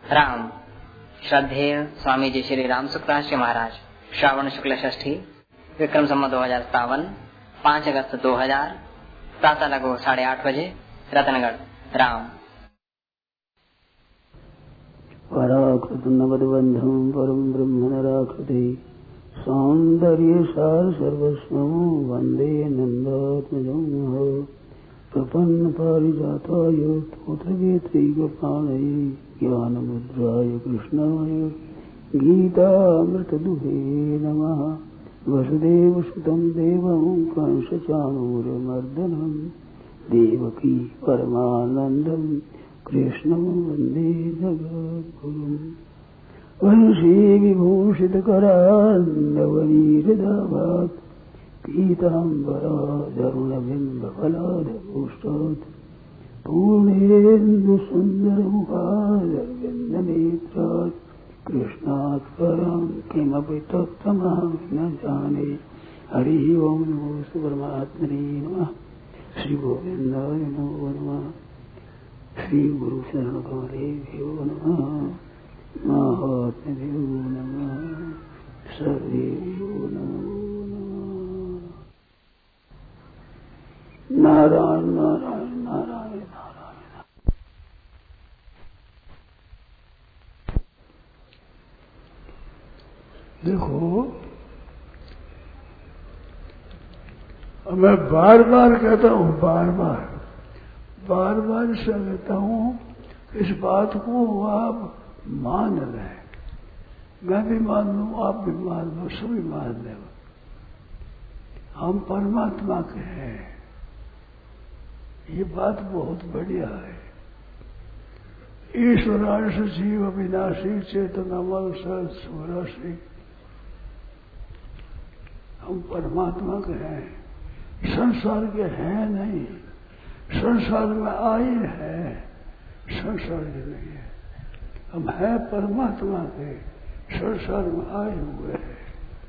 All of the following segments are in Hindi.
राम। श्रद्धेय स्वामी जी श्री राम सुखदास जी महाराज। श्रावण शुक्ल षष्ठी, विक्रम संवत 2057, 5 अगस्त 2000, प्रातः लगो 8:30 बजे, रतनगढ़। राम। पराकृतनवद्बन्धं परं ब्रह्म नराकृते सौन्दर्य सार सर्वस्वं वन्दे नन्दात्मजं प्रपन्न पारिजाताय स्तोत्रवेत्रैकपाणये ज्ञानमुद्राय कृष्णाय गीतामृतदुहे नमः। वसुदेवसुतं देवं कंसचाणूरमर्दनं देवकी परमानन्दं कृष्णं वन्दे जगद्गुरुम्। वंशी विभूषितकरान्नवनीरदाभात् पीताम्बराधरुणबिम्बफलाधपुष्टात् पूर्णेन्दुसुन्दरमुखादरविन्दनेत्रात् कृष्णात् परं किमपि तत्त्वमहं न जाने। हरिः ओं नमो परमात्मने नमः। श्रीगोविन्दाय नमो नमः। श्रीगुरुशरणकमलेभ्यो नमः। महात्म्यो नमः। सर्वेभ्यो नमो नमः। नारायण नारायण नारायण नारायण। देखो, मैं बार बार कहता हूँ, बार बार इससे कहता हूँ, इस बात को आप मान लें। मैं भी मान लूँ, आप भी मान लो, सभी मान लें। हम परमात्मा के हैं, ये बात बहुत बढ़िया है। ईश्वरांश जीव अविनाशी चेतनामल सर्वराशि, हम परमात्मा के हैं, संसार के हैं नहीं। संसार में आए हैं, संसार के नहीं है। हम हैं परमात्मा के, संसार में आए हुए हैं।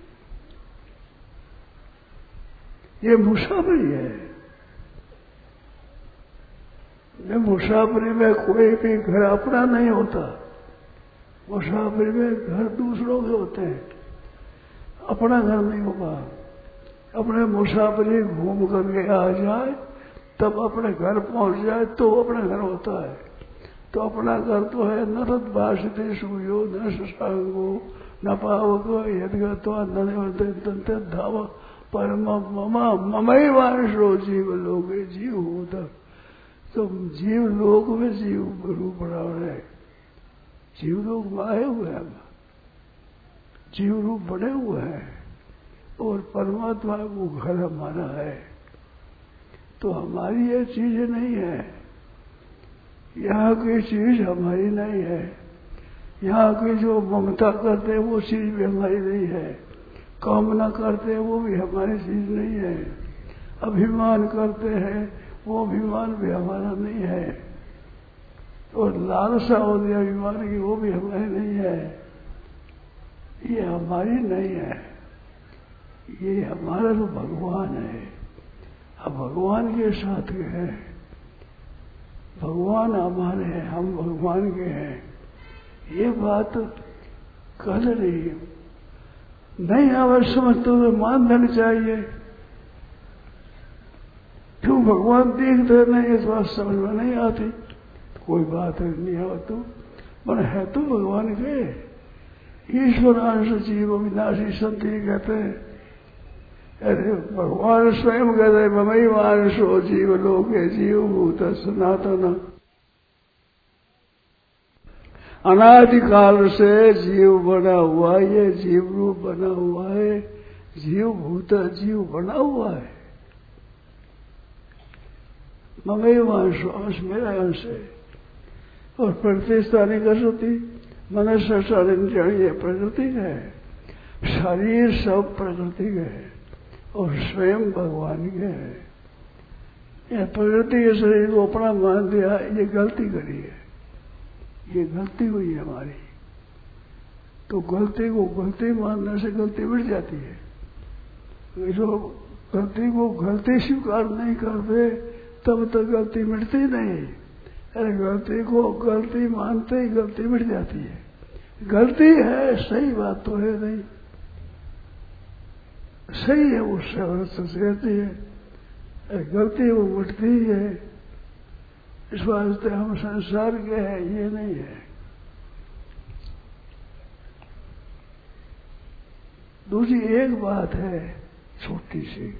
ये मुसाफिरी है। मुसाफिरी में कोई भी घर अपना नहीं होता। मुसाफिरी में घर दूसरों के होते हैं, अपना घर नहीं होगा। अपने मुसाफिरी घूम करके आ जाए, तब अपने घर पहुंच जाए तो अपना घर होता है। तो अपना घर तो है न तद्भाषिते सूर्यो न शशांको न पावको यद्गत्वा न धाव परम ममैवांशो जीव लोके जीव होता। तो जीव लोक में जीव रूप बना है। जीव लोक में आए हुए हैं, जीव रूप बने हुए हैं, और परमात्मा को घर हमारा है। तो हमारी ये चीज नहीं है, यहाँ की चीज हमारी नहीं है। यहाँ की जो ममता करते हैं वो चीज भी हमारी नहीं है। कामना करते हैं वो भी हमारी चीज नहीं है। अभिमान करते हैं वो अभिमान भी हमारा नहीं है। और लालसा होती है अभिमान की, वो भी हमारी नहीं है। ये हमारी नहीं है, ये हमारा तो भगवान है। हम भगवान के साथ के हैं। भगवान हमारे हैं, हम भगवान के हैं। ये बात कह रही नहीं अवश्य समझते तो मान लेनी चाहिए। क्यों भगवान देखते नहीं, इस बात समझ में नहीं आती। कोई बात नहीं हो तो, पर है तो भगवान के। ईश्वरांश जीव अविनाशी संति कहते हैं। अरे भगवान स्वयं कहते ममैवांशो जीव लोके जीव भूत सनातन। अनादिकाल से जीव बना हुआ है, ये जीव रूप बना हुआ है, जीव भूत जीव बना हुआ है। ममैवांशो, अंश मेरा अंश है। और प्रतिष्ठानी कसोती मनुष्य शरीर, ये प्रकृति है। शरीर सब प्रकृति है और स्वयं भगवान के है। यह प्रकृति के शरीर को अपना मान दिया, ये गलती करी है, ये गलती हुई है हमारी। तो गलती को गलती मानने से गलती मिट जाती है। जो गलती को गलती स्वीकार नहीं करते तब तक गलती मिटती नहीं। अरे गलती को गलती मानते ही गलती मिट जाती है। गलती है, सही बात तो है नहीं, सही है उससे औरत कहती है, गलती वो मिटती है। इस वास्ते हम संसार के हैं, ये नहीं है। दूसरी एक बात है, छोटी सी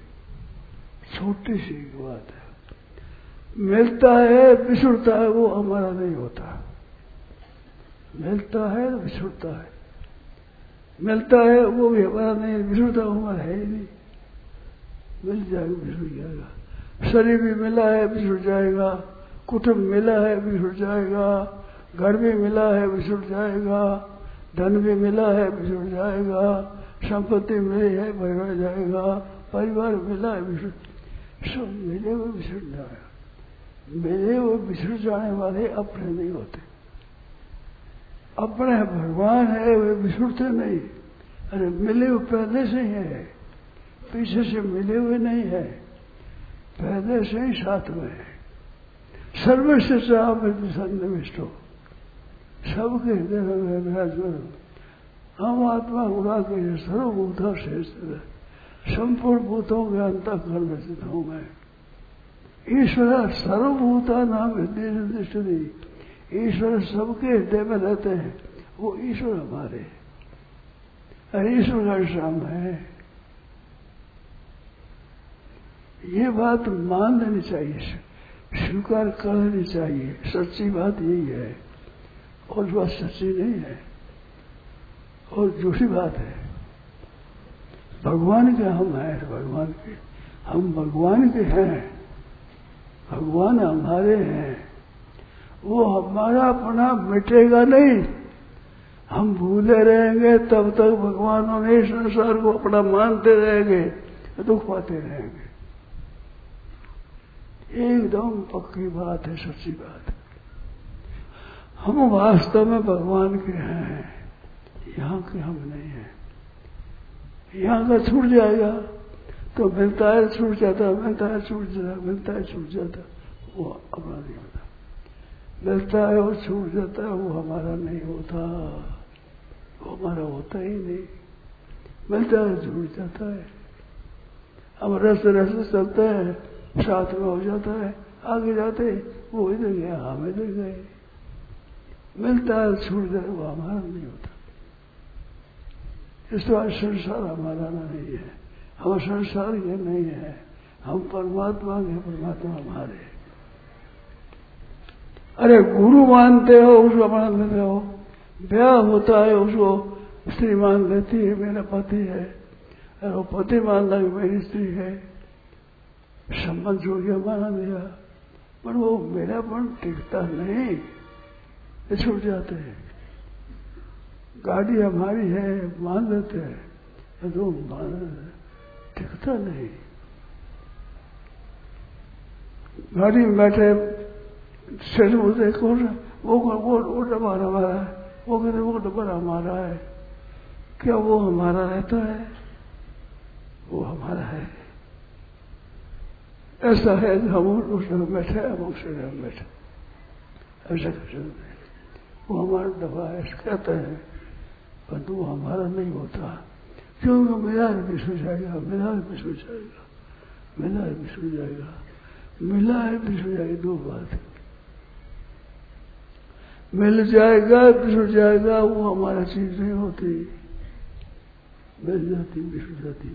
बात है, मिलता है बिछुड़ता है, वो हमारा नहीं होता। मिलता है तो बिछुड़ता है, मिलता है वो भी हमारा नहीं, बिछुड़ता हमारा है ही नहीं। मिल जाएगा बिछुड़ जाएगा, शरीर भी मिला है बिछुड़ जाएगा, कुटुंब मिला है बिछुड़ जाएगा, घर भी मिला है बिछुड़ जाएगा, धन भी मिला है बिछुड़ जाएगा, संपत्ति मिली है बिछुड़ जाएगा, परिवार मिला है बिछुड़, सब मिले हुए बिछुड़ जाएगा। मिले हुए बिछुड़ जाने वाले अपने नहीं होते। अपने भगवान है, वे बिछुड़ते नहीं। अरे मिले हुए पहले से ही है, पीछे से मिले हुए नहीं है, पहले से ही साथ में है। सर्वस्व सन्निविष्ट हो, सबके हृदय में विराजमान। हम आत्मा उड़ा के सर्वभूता श्रेष्ठ, संपूर्ण भूतों के अंतःकरण में स्थित हूं मैं। ईश्वर सर्वभूता नाम हृदय निर्दिष्टि, ईश्वर सबके हृदय में रहते हैं, वो ईश्वर हमारे, अरे ईश्वर का शाम है। ये बात मान लेनी चाहिए, स्वीकार कर लेनी चाहिए। सच्ची बात यही है, और बात सच्ची नहीं है, और झूठी बात है। भगवान के हम हैं, भगवान के हम भगवान के हैं, भगवान हमारे हैं। वो हमारा अपना मिटेगा नहीं, हम भूले रहेंगे तब तक भगवान ने संसार को अपना मानते रहेंगे, दुख पाते रहेंगे। एकदम पक्की बात है, सच्ची बात है। हम वास्तव में भगवान के हैं, यहाँ के हम नहीं हैं। यहाँ का छूट जाएगा तो मिलता है छूट जाता, मिलता है छूट जाता, मिलता है छूट जाता, वो अपना नहीं होता। मिलता है और छूट जाता है, वो हमारा नहीं होता, वो हमारा होता ही नहीं। मिलता है छूट जाता है, हम रस्ते रस्ते चलते हैं, साथ में हो जाता है, आगे जाते वो इधर गया, हम इधर गए। मिलता है छूट जाए, वो हमारा नहीं होता। इस बार संसार हमारा नहीं है, हम संसार के नहीं है, हम परमात्मा के, परमात्मा हमारे। अरे गुरु मानते हो, उसको मान लेते हो, ब्याह होता है उसको स्त्री मान लेती है मेरा पति है, और वो पति मानता कि मेरी स्त्री है, संबंध जुड़ गया, माना दिया, पर वो मेरापन टिकता नहीं, छूट जाते हैं। गाड़ी हमारी है मान लेते हैं, तो मान टिकता नहीं। गाड़ी में बैठे सिर बोलते कौन वो डब्बा हमारा है, वो कहते वो डब्बा हमारा है। क्या वो हमारा रहता है? वो हमारा है। ऐसा है हम उस जगह बैठे, हम उस जगह बैठे, ऐसा कर वो हमारा डब्बा है कहते हैं, परंतु वो हमारा नहीं होता। क्योंकि मिला है बिछड़ जाएगा, मिला है बिछड़ जाएगा, मिला है बिछड़ जाएगा, मिला है बिछड़ जाएगी, दो बात। मिल जाएगा बिछड़ जाएगा, वो हमारा चीज नहीं होती, मिल जाती बिछड़ जाती।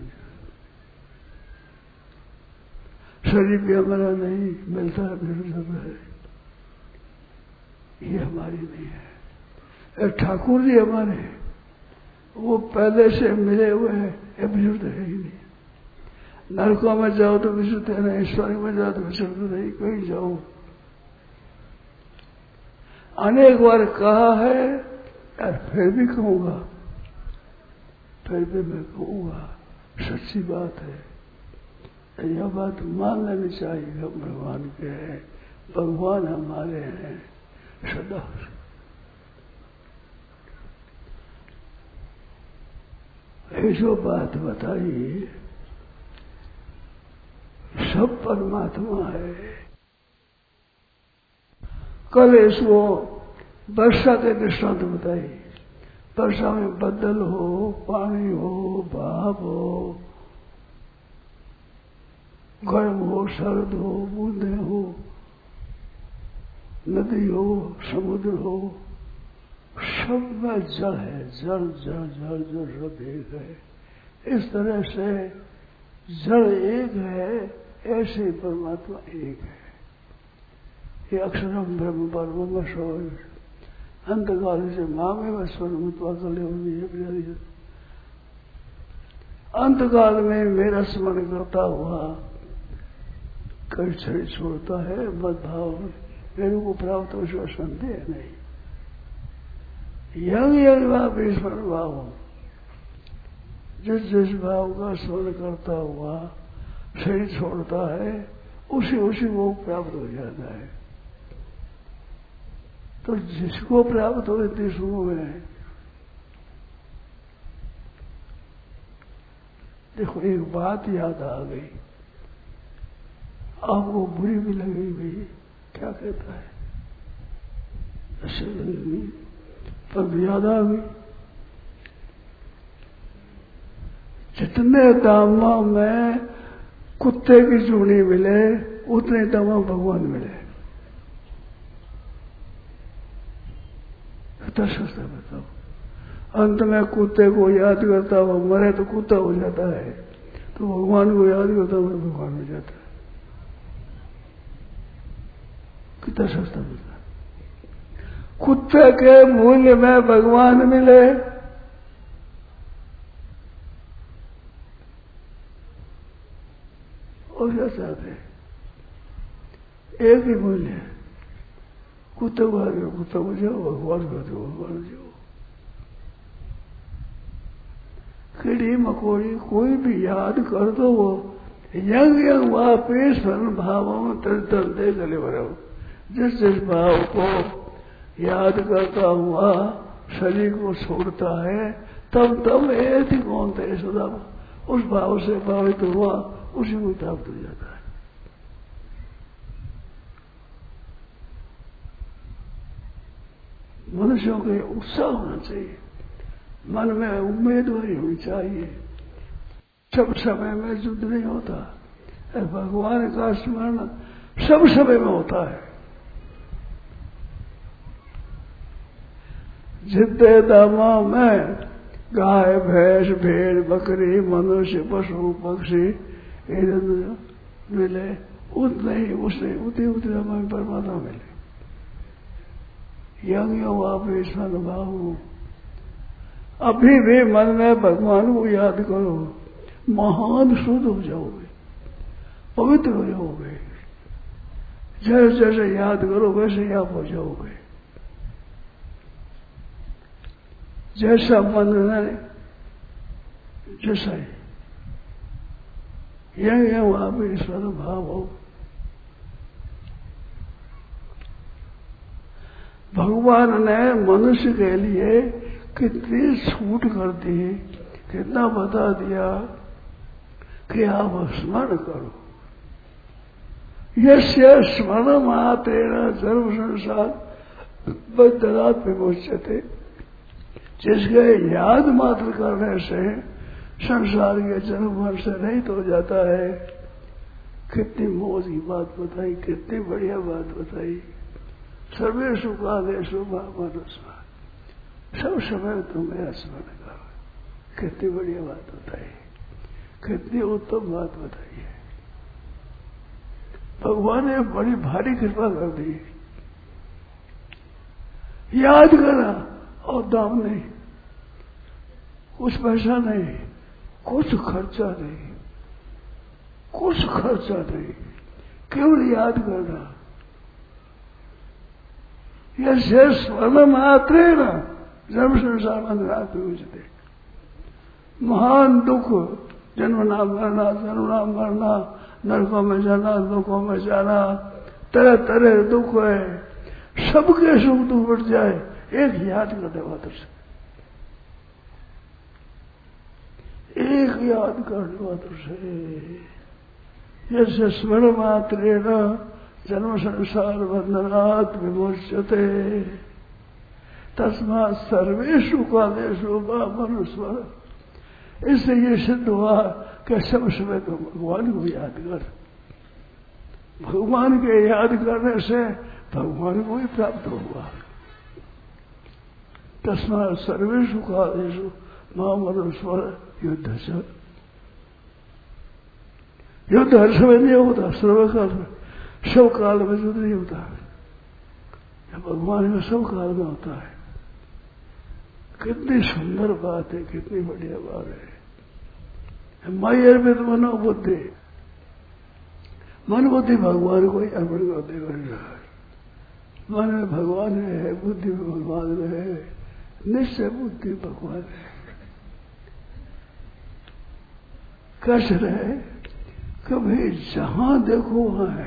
शरीर भी हमारा नहीं, मिलता है बिछड़ जाता है, ये हमारी नहीं है। ठाकुर जी हमारे, वो पहले से मिले हुए हैं, ये बिछड़ते है ही नहीं। नरकों में जाओ तो बिछड़ते नहीं, स्वर्ग में जाओ तो बिछड़ते नहीं, कहीं जाओ। अनेक बार कहा है, यार फिर भी कहूंगा, फिर भी मैं कहूंगा, सच्ची बात है। यह बात मान लेनी चाहिए, हम भगवान के हैं, भगवान हमारे हैं सदा। जो बात बताई सब परमात्मा है, कल इसको वर्षा के दृष्टांत बताई। वर्षा में बदल हो, पानी हो, भाप हो, गर्म हो, सर्द हो, बूंदे हो, नदी हो, समुद्र हो, सब में जल है। जल जल जल जल सब एक है। इस तरह से जल एक है, ऐसे परमात्मा एक है। ये अक्षरम ब्रह्म परम सोल अंतकाल से मांगे व स्वरूपा कले। अंतकाल में मेरा स्मरण करता हुआ कई शरीर छोड़ता है, मत भाव मेरे को प्राप्त हो, उसका संदेह नहीं। यंग यंग भाव ईश्वर भाव, जिस जिस भाव का स्मरण करता हुआ शरीर छोड़ता है, उसी उसी वो प्राप्त हो जाता है। तो जिसको प्राप्त हो इतनी शुरू में, देखो एक बात याद आ गई, आपको बुरी भी लगेगी, क्या कहता है, अच्छी लगेगी, पर याद आ गई। जितने दामों में कुत्ते की चूड़ी मिले, उतने दामों भगवान मिले। सस्ता बताओ, अंत में कुत्ते को याद करता हुआ मरे तो कुत्ता हो जाता है, तो भगवान को याद करता हुआ भगवान हो जाता है। कितना सस्ता बता। कुत्ते के मूल्य में भगवान मिले, और क्या चाहते हैं, एक ही मूल्य है। कुत्ते को आगे कुत्ता हो जाओ, भगवान को तो भगवान हो जाओ। कीड़ी मकोड़ी कोई भी याद कर दो, वो यंग यंग वापिस भावों तर दे गले भरो। जिस जिस भाव को याद करता हुआ शरीर को छोड़ता है, तब तब ऐसी कौन थे सदा उस भाव से भावित हुआ, उसी को प्राप्त हो जाता है। मनुष्यों के उत्साह होना चाहिए, मन में उम्मीदवारी होनी चाहिए। सब समय में युद्ध नहीं होता, भगवान का स्मरण सब समय में होता है। जितने दामों में गाय भैंस भेड़ बकरी मनुष्य पशु पक्षी मिले, उतने ही उतनी उतनी परमात्मा मिले। यंग आप ईश्वर भाव, अभी भी मन में भगवान को याद करो, महान शुद्ध हो जाओगे, पवित्र हो जाओगे। जैसे जैसे याद करो वैसे आप हो जाओगे। जैसा मन है जैसा ही यंग आप ईश्वर भाव हो। भगवान ने मनुष्य के लिए कितनी छूट कर दी, कितना बता दिया कि आप स्मरण करो। यस्य स्मरण मात्रेण सर्व संसार बद्धरात विमोच्यते। जिसके याद मात्र करने से संसार के जन्म से रहित हो जाता है। कितनी मौज की बात बताई, कितनी बढ़िया बात बताई। सर्वेषु कालेषु मनुष्य, सब समय तुम मेरा स्मरण करो। कितनी बढ़िया बात बताई, कितनी उत्तम बात बताई है। भगवान ने बड़ी भारी कृपा कर दी। याद करा और दाम नहीं, कुछ पैसा नहीं, कुछ खर्चा नहीं, कुछ खर्चा नहीं, केवल याद करना। यह स्मरण मात्र ना जन्म संसार में महान दुख, जन्मना मरना, जन्मना मरना, नरकों में जाना, दुखों में जाना, तरह तरह दुख है। सबके सुख दुख बढ़ जाए, एक याद करने मात्र से, एक याद करने मात्र से। जैसे स्मरण मात्र न जन्म संसार बंधनात् विमोच्यते तस्मात् सर्वेषु कालेषु मां अनुस्मर। इससे ये सिद्ध हुआ कि सब समय तो भगवान को याद कर। भगवान के याद करने से भगवान को ही प्राप्त हुआ। तस्मात् सर्वेषु कालेषु मां अनुस्मर युद्ध से। युद्ध हर समय नहीं होता, सर्वकाल में, सब काल में युद्ध नहीं होता। भगवान में सब काल में होता है। कितनी सुंदर बात है, कितनी बढ़िया बात है। मायर में तो मनोबुद्धि, मन बुद्धि भगवान को ही अर्पण करते कर। मन में भगवान है, बुद्धि में भगवान में है, निश्चय बुद्धि भगवान है। कैसे रहे? कभी जहां देखो वहां है।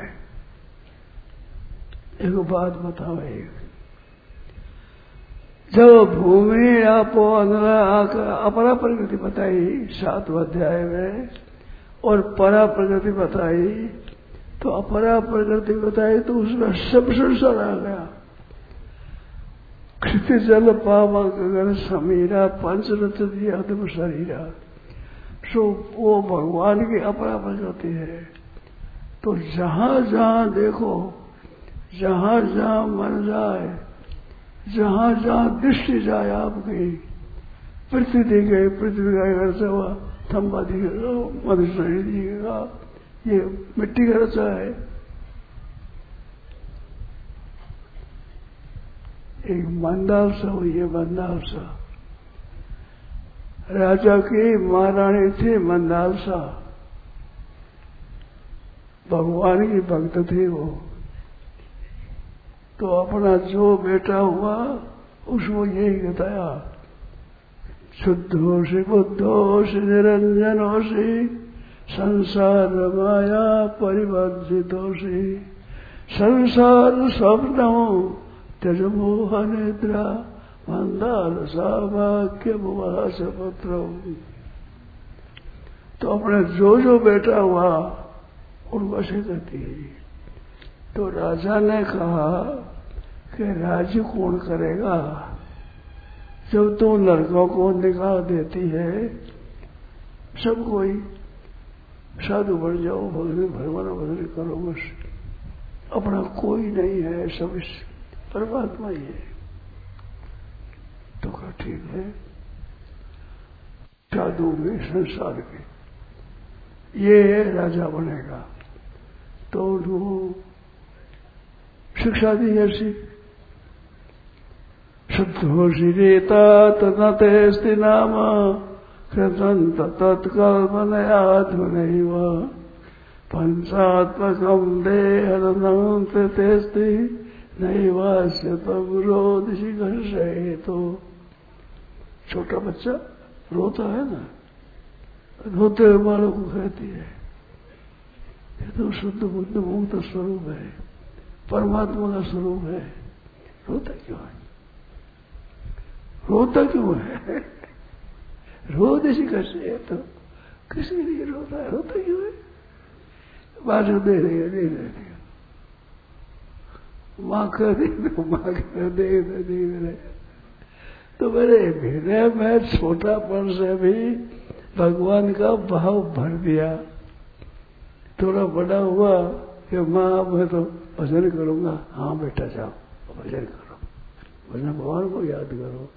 एक बात बताओ, एक जब भूमि आपो अपरा प्रकृति बताई 7वें अध्याय में और परा प्रकृति बताई, तो अपरा प्रकृति बताई तो उसमें सब संसार आ गया। क्षिति जल पावक गगन समीरा पंचरथ दिया तुम शरीरा। सो वो भगवान की अपरा प्रकृति है। तो जहां जहां देखो, जहां जहां मन जाए, जहां जहां दृष्टि जाए आपकी, पृथ्वी दिखे, पृथ्वी का घर से हुआ थम्बा दिखेगा, मध्य शरीर दिखेगा, ये मिट्टी का रचा है। एक मंदाल सा हुई है, मंदाल सा राजा की महारानी थी। मंदाल सा भगवान की भक्त थी वो। तो अपना जो बेटा हुआ उसको यही बताया, शुद्धोषि बुद्धोषि निरंजनोषि संसार माया परिवर्जितोषि संसार स्वप्नो त्यज मोह निद्रा मंदार सावाक्य मुवास पत्र। तो अपने जो बेटा हुआ उनको से कहती है। तो राजा ने कहा कि राज्य कौन करेगा जब तुम लड़कों को निकाह देती है? सब कोई साधु बन जाओ, भगवान भजन करो, बस अपना कोई नहीं है, सब परमात्मा ही है। तो कहा ठीक है, साधु में संसार के ये राजा बनेगा। तो उनको शिक्षा दी ऐसी, शुद्धोषि रेता तथा तेस्ति नाम कृतं तत्कल्पनयाध्वनैव पंचात्मकं देहदनं तेस्ति नैवास्य तम रोदिषि घर्षे। तो छोटा बच्चा रोता है ना, रोते हुए वालों को कहती है ये तो शुद्ध बुद्ध मुक्त स्वरूप है, परमात्मा का स्वरूप है, रोता क्यों है? रोता क्यों है? रोदिषि घर्षे है तो किसी लिए रोता है, रोता क्यों है? बाजू दे रही है, माँ कह दी तो माँ कह दे। तो मेरे हृदय में छोटापन से भी भगवान का भाव भर दिया। थोड़ा बड़ा हुआ कि माँ मैं तो भजन करूंगा। हाँ बेटा जाओ भजन करो, भजन भगवान को याद करो।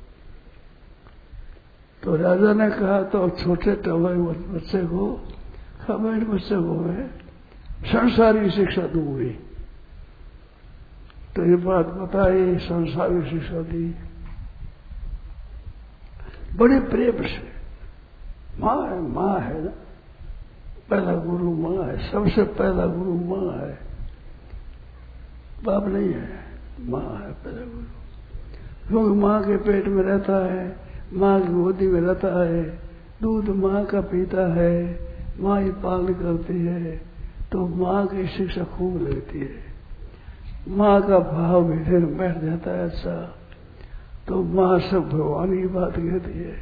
तो राजा ने कहा तो छोटे टवाई बच्चे को, मेरे बच्चे को मैं संसारी शिक्षा दूंगी। तो ये बात बताई, संसारी शिक्षा दी बड़े प्रेम से। माँ है ना, पहला गुरु माँ है, सबसे पहला गुरु माँ है, बाप नहीं है, माँ है पहला गुरु। क्योंकि माँ के पेट में रहता है, माँ की गोदी में रहता है, दूध माँ का पीता है, माँ ही पालन करती है, तो माँ की शिक्षा खूब लगती है। माँ का भाव हृदय में बैठ जाता है अच्छा, तो माँ सब भगवान की बात कहती है।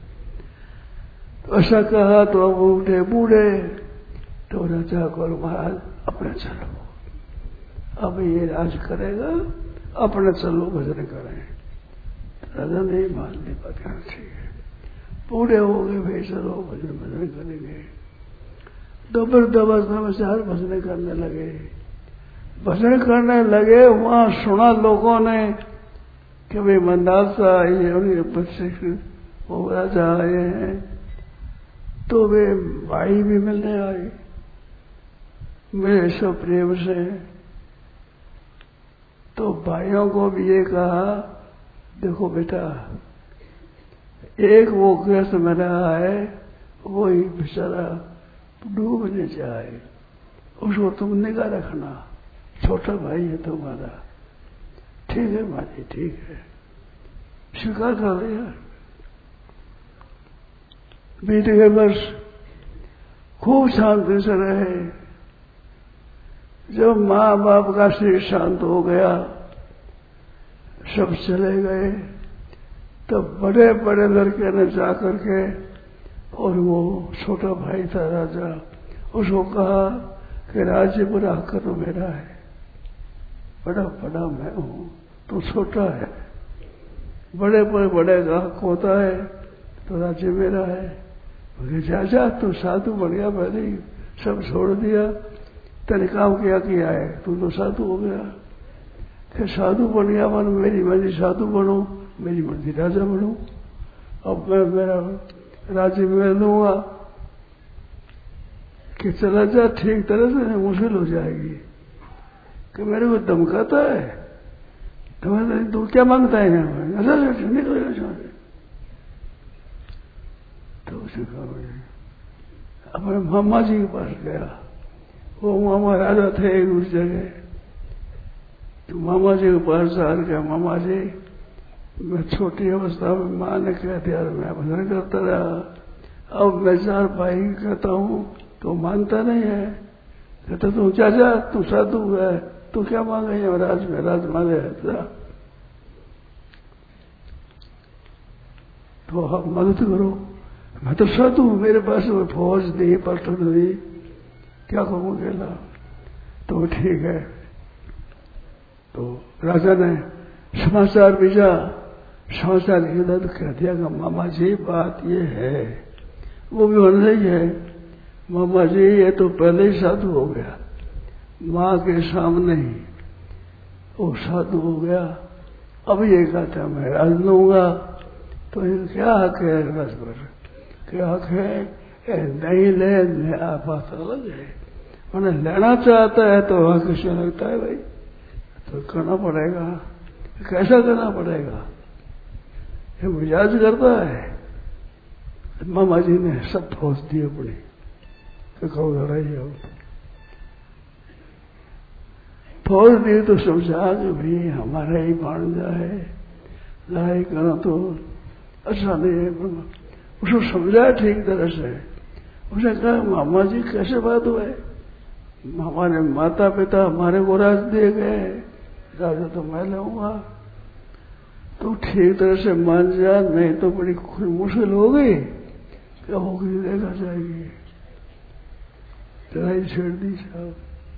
तो ऐसा कहा तो अब उठे बूढ़े, तो राजा को महाराज अपने चलो, अब ये राज करेगा, अपने चलो भजन करें। राजा नहीं मान ली बात, ठीक है पूरे हो गए भाई, चलो भजन भजन करेंगे। दोपहर अवस्था में 4 भजन करने लगे। भजन करने लगे, वहां सुना लोगों ने कि भाई मंदासा ये उन्हीं बच्चे वो राजा आए हैं। तो वे भाई भी मिलने आए मेरे सब प्रेम से। तो भाइयों को भी ये कहा, देखो बेटा, एक वो ग्रस्त में रहा है, वो ही बेचारा डूबने जाए, उसको तुम निगाह रखना, छोटा भाई है तुम्हारा। ठीक है माँ जी, ठीक है, स्वीकार कर लिया। बीत गए वर्ष, खूब शांति से रहे। जब माँ बाप का शरीर शांत हो गया, सब चले गए, तब बड़े बड़े लड़के ने जाकर के, और वो छोटा भाई था राजा, उसको कहा कि राज्य बुरा करो मेरा है, बड़ा बड़ा मैं हूं, तू छोटा है। बड़े बड़े का होता है तो राज्य मेरा है। जा तू साधु बन गया, पहले ही सब छोड़ दिया, तेने काम किया है, तू तो साधु हो गया। फिर साधु बन गया, मन मेरी मर्जी साधु बनो, मेरी मर्जी राजा बनो। अब मैं मेरा राज्य में लूंगा कि चला जा, ठीक तरह से मुश्किल हो जाएगी कि मेरे को धमकाता है, तो क्या मांगता है यहाँ निकलेगा चाहते। तो उसे कहा, अपने मामा जी के पास गया। वो मामा राजा थे एक उस जगह। तो मामा जी के पास जा गया, मामा जी मैं छोटी अवस्था में माँ ने कहा था यार मैं भजन करता रहा, अब मैं 4 भाई कहता हूँ तो मानता नहीं है। कहता तू चाचा तू साधु है, तू क्या मांगे राज में, राज मांगे था तो आप मदद करो। मैं तो साधु, मेरे पास वो फौज नहीं, पलटन नहीं, क्या कहूँ अकेला। तो ठीक है। तो राजा ने समाचार भेजा, समाचार लिखा तो कह दिया कि मामा जी बात ये है, वो भी बन रही है। मामा जी ये तो पहले ही साधु हो गया, माँ के सामने ही वो साधु हो गया। अब ये कहता मैं राज लूंगा, तो ये क्या हक है राज पर, क्या हक है नहीं ले, बात अलग है। उन्हें लेना चाहता है तो हक क्यों लगता है भाई, तो करना पड़ेगा। कैसा करना पड़ेगा, ये मिजाज करता है। मामा जी ने सब फौज दी अपनी, कहो लड़ाई हो। फौज दी तो समझा कि भाई हमारा ही भांजा है, लड़ाई करना तो अच्छा नहीं है। उसको समझाया ठीक तरह से। उसने कहा मामा जी कैसे बात हुआ है, हमारे माता पिता हमारे को राज दे गए, राजा तो मैं लूंगा, तो ठीक तरह से मान जा, नहीं तो बड़ी मुश्किल हो गई, क्या होगी देखा जाएगी। लड़ाई छेड़ दी साहब,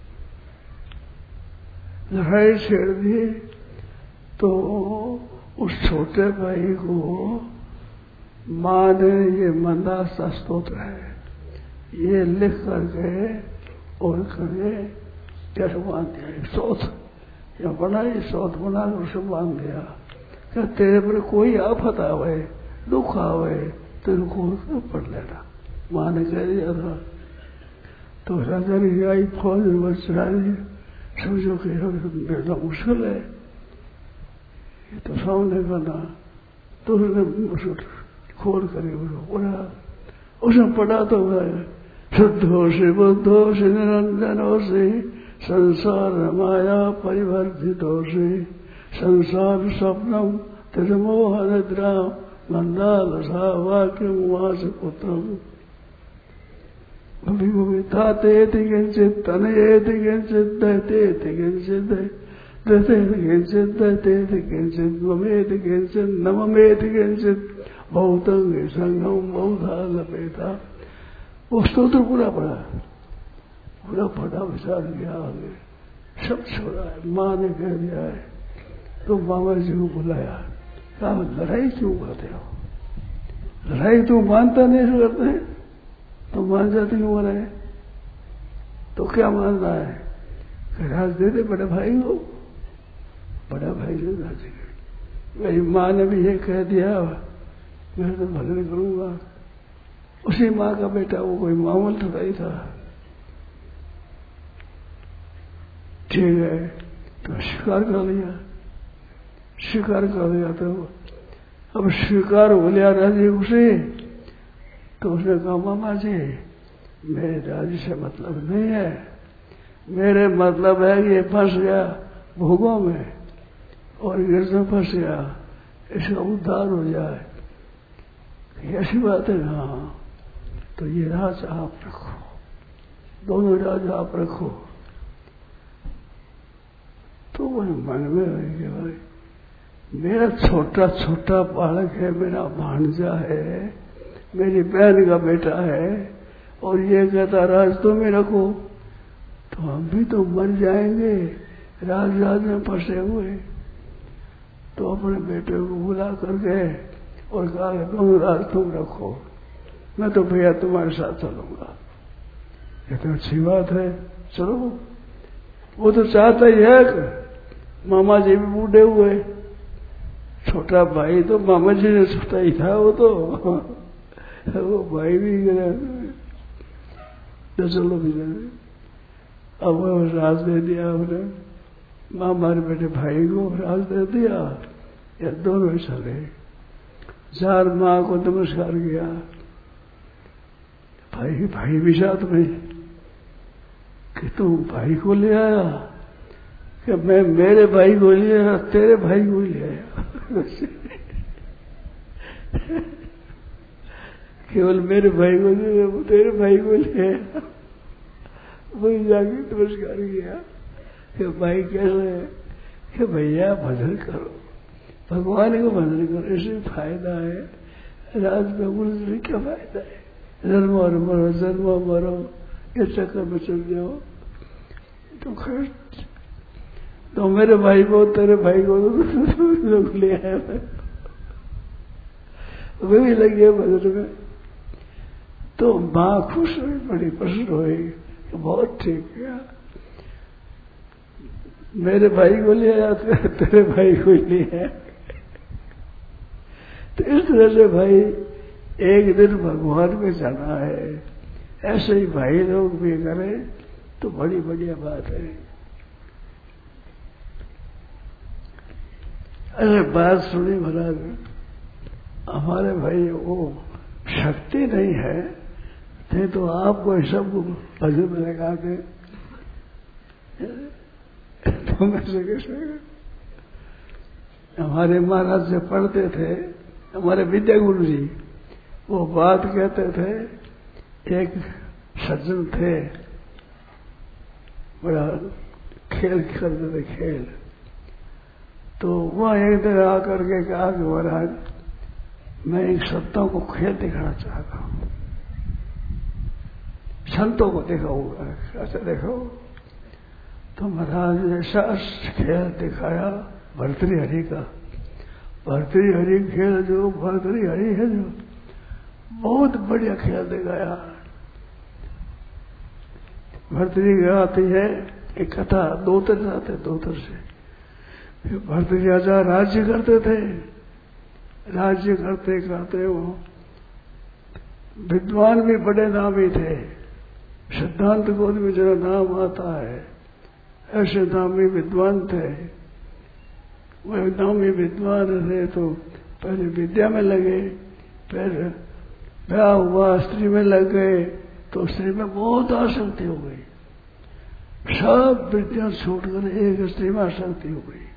लड़ाई छेड़ दी। तो उस छोटे भाई को माँ ने ये मंदासा स्तोत्र है ये लिख करके और करके कैसे बांध दिया, सोच या बना, ये सोच बना कर उसे बांध दिया। क्या तेरे पर कोई आफत आवे, दुख आवे तो इनको पढ़ लेना, माँ ने कह दिया था। तो राजा ने आई फौज में चढ़ा दी, समझो कि बेटा मुश्किल है, ये तो सामने करना। तो उसने खोल कर पढ़ा, उसने पढ़ा तो शुद्धो से बुद्धो से निरंजनो से संसार माया परिवर्तितो से संसार स्वप्नम तिरमोह निद्रा मंदाल सा वाक्य वास पुत्रम ताते किंचित तनयेति किंचित दयतेति किंचित दयतेति किंचित दयतेति किंचित ममेति किंचित नममेति किंचित बहुतंग संगम बहुधा लपेटा। वो स्तोत्र पूरा पढ़ा, पूरा पढ़ा, विचार किया आगे। सब छोड़ा है। माँ ने कह दिया है तो मामा जी को बुलाया, कहा लड़ाई क्यों करते हो? लड़ाई तो मानता नहीं करते, तो मान जाते क्यों रहे? तो क्या मानना है? राज दे दे बड़े भाई को, बड़ा भाई से राज दे। मेरी माँ ने भी ये कह दिया, मैं तो भले करूंगा। उसी माँ का बेटा, वो कोई मामूल थोड़ा ही था। ठीक है, तो स्वीकार कर लिया, स्वीकार कर लिया। तो अब स्वीकार हो लिया राजी उसे, तो उसने कहा मामा जी मेरे राजी से मतलब नहीं है, मेरे मतलब है कि ये फंस गया भोगों में और गिरजा फंस गया, इसका उद्धार हो जाए। ऐसी बात है? हाँ, तो ये राज आप रखो, दोनों राज आप रखो। तो वो मन में है कि भाई मेरा छोटा छोटा बालक है, मेरा भांजा है, मेरी बहन का बेटा है, और ये कहता राज तो में रखो, तो हम भी तो मर जाएंगे राज में फंसे हुए। तो अपने बेटे को बुला करके और कहा दोनों राज तुम रखो, मैं तो भैया तुम्हारे साथ चलूंगा। ये तो अच्छी बात है, चलो। वो तो चाहता ही है मामा जी भी बूढ़े हुए, छोटा भाई तो मामा जी ने छोटा ही था, वो भाई भी गया। तो चलो भी अब वो राज दे दिया हमने, मामा ने बेटे भाई को राज दे दिया। ये दोनों ही चले, चार माँ को नमस्कार किया, भाई भी साथ में कि तुम भाई को ले आया, कि मैं मेरे भाई को ले आया, तेरे भाई को ले आया। केवल मेरे भाई को ले, वो तेरे भाई को ले आया। वही जाके नमस्कार किया कि भाई कैसे है? कि भैया भजन करो, भगवान को भजन करो, इसमें फायदा है। राज में उलझने क्या फायदा है? जन्म और मरो, जन्म मरो, ये चक्कर में चल जाओ। तो खैर, तो मेरे भाई को तेरे भाई को लोग ले आए, वे भी लगे भजन में। तो माँ खुश हुई, बड़ी प्रसन्न हुई, बहुत ठीक है, मेरे भाई को ले आया, तेरे भाई को ले आया। तो इस तरह से भाई एक दिन भगवान में जाना है, ऐसे ही भाई लोग भी करें तो बड़ी बढ़िया बात है। अरे बात सुनी महाराज, हमारे भाई वो शक्ति नहीं है, नहीं तो आपको सब भजन में लगा दे, तो मैं से कैसे? हमारे महाराज से पढ़ते थे, हमारे विद्या गुरु जी, वो बात कहते थे। एक सज्जन थे, बड़ा खेल खेलते थे खेल, तो वह एक दिन आकर के कहा कि महाराज मैं इन संतों को खेल दिखाना चाहता हूँ, संतों को दिखाऊंगा। ऐसा देखो, तो महाराज ने ऐसा खेल दिखाया भर्तृहरि का। भर्तृहरि खेल जो भर्तृहरि है, जो बहुत बढ़िया खेल दिखाया। भर्तृहरि आती है एक कथा, दो तरह आते, दो तरह से। भर्तृहरि राजा राज्य करते थे, राज्य करते करते वो विद्वान भी बड़े नामी थे, सिद्धांत गोद में जरा नाम आता है, ऐसे नामी विद्वान थे। वह नामी विद्वान थे तो पहले विद्या में लगे, फिर ब्याह हुआ, स्त्री में लग गए, तो स्त्री में बहुत आसक्ति हो गई, सब विद्या छोड़कर एक स्त्री में आसक्ति हो गई।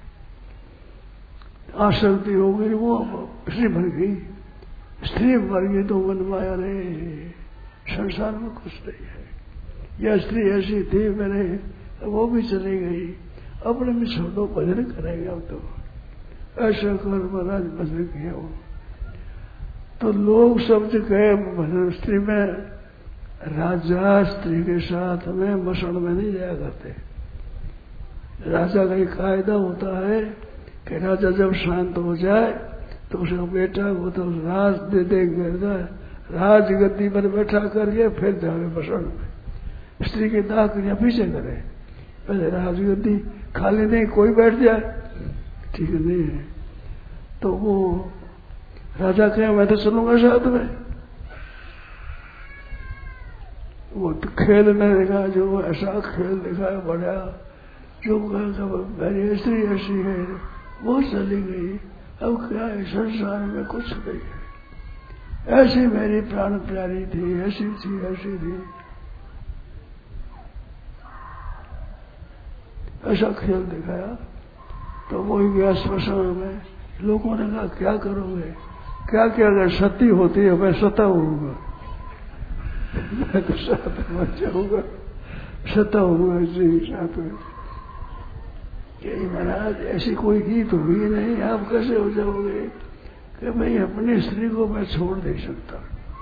आसक्ति हो गई, वो स्त्री बन गई। स्त्री मर गई तो मन माया रहे, संसार में कुछ नहीं है। यह स्त्री ऐसी थी मेरे, वो भी चली गई, अपने में छोड़ो, भजन करेंगे अब तो। ऐसा कर महाराज भजन किया हो, तो लोग शब्द कहे भजन। स्त्री में राजा स्त्री के साथ में मसण में नहीं जाया करते, राजा का एक कायदा होता है कि राजा जब शांत हो जाए तो उसका बेटा वो तो राज दे देगा, राज गद्दी पर बैठा करके फिर जावे बसन में। स्त्री के दाह क्रिया पीछे करे, पहले राज गद्दी खाली नहीं कोई बैठ जाए, ठीक नहीं है। तो वो राजा कहे मैं तो चलूंगा साथ में। वो तो खेल में देखा, जो ऐसा खेल देखा है बड़ा, जो मेरी स्त्री ऐसी है वो चली गई, अब क्या है संसार में कुछ नहीं है, ऐसी मेरी प्राण प्यारी थी, ऐसी थी ऐसी थी, ऐसा खेल दिखाया। तो वो ही गया स्मशान में। लोगों ने कहा क्या करोगे, क्या क्या अगर सती होती है मैं सता होऊंगा, मैं तो साथ मर जाऊंगा, सता होऊंगा इसी साथ में। यही महाराज ऐसी कोई गीत हुई नहीं, आप कैसे हो जाओगे कि भाई अपनी स्त्री को मैं छोड़ नहीं सकता।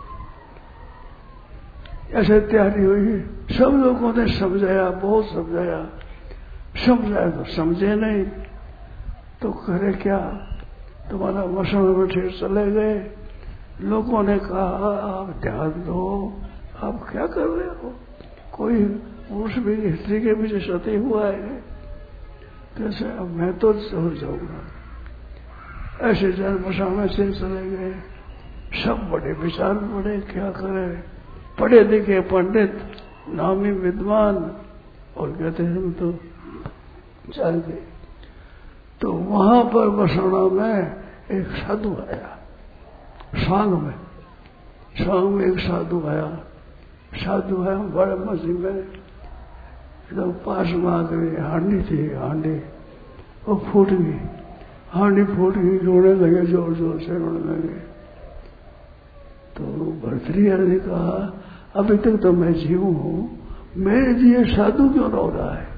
ऐसे तैयारी हुई, सब लोगों ने समझाया, बहुत समझाया, समझाया तो समझे नहीं तो करे क्या, तुम्हारा मसन में बैठे चले गए। लोगों ने कहा आप ध्यान दो, आप क्या कर रहे हो, कोई पुरुष भी स्त्री के पीछे सती हुआ है, कैसे अब मैं तो हो जाऊंगा। ऐसे जन मसामे से चले गए। सब बड़े विचार पड़े, क्या करें, पढ़े लिखे पंडित नामी विद्वान, और कहते हैं तो चल गए। तो वहां पर बसाना में एक साधु आया, सांग में एक साधु आया बड़े मस्जिद में, एकदम पास में आ गई, हांडी थी, हांडी वो फूट गई, हांडी फूट गई, रोने लगे, जोर जोर से रोने लगे। तो भर्तृहरि ने कहा अभी तक तो मैं जीव हूं, मेरे लिए साधु क्यों रो रहा है,